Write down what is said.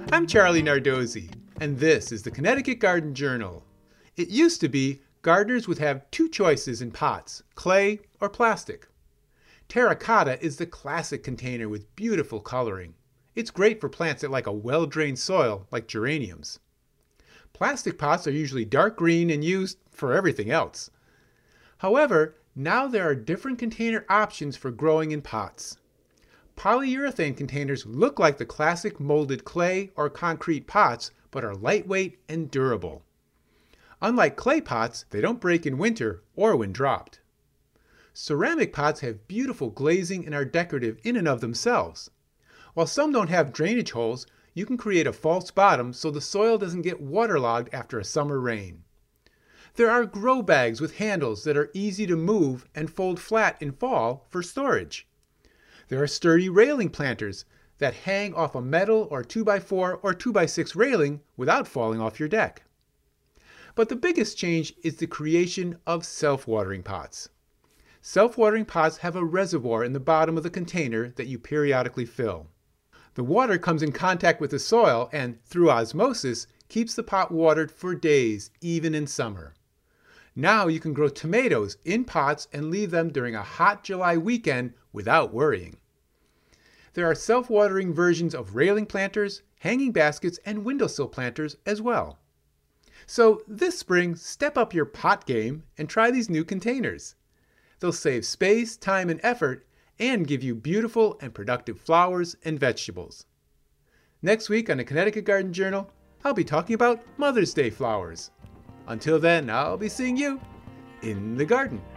I'm Charlie Nardozzi, and this is the Connecticut Garden Journal. It used to be gardeners would have two choices in pots, clay or plastic. Terracotta is the classic container with beautiful coloring. It's great for plants that like a well-drained soil, like geraniums. Plastic pots are usually dark green and used for everything else. However, now there are different container options for growing in pots. Polyurethane containers look like the classic molded clay or concrete pots, but are lightweight and durable. Unlike clay pots, they don't break in winter or when dropped. Ceramic pots have beautiful glazing and are decorative in and of themselves. While some don't have drainage holes, you can create a false bottom so the soil doesn't get waterlogged after a summer rain. There are grow bags with handles that are easy to move and fold flat in fall for storage. There are sturdy railing planters that hang off a metal or 2x4 or 2x6 railing without falling off your deck. But the biggest change is the creation of self-watering pots. Self-watering pots have a reservoir in the bottom of the container that you periodically fill. The water comes in contact with the soil and, through osmosis, keeps the pot watered for days, even in summer. Now you can grow tomatoes in pots and leave them during a hot July weekend without worrying. There are self-watering versions of railing planters, hanging baskets, and windowsill planters as well. So this spring, step up your pot game and try these new containers. They'll save space, time, and effort and give you beautiful and productive flowers and vegetables. Next week on the Connecticut Garden Journal, I'll be talking about Mother's Day flowers. Until then, I'll be seeing you in the garden.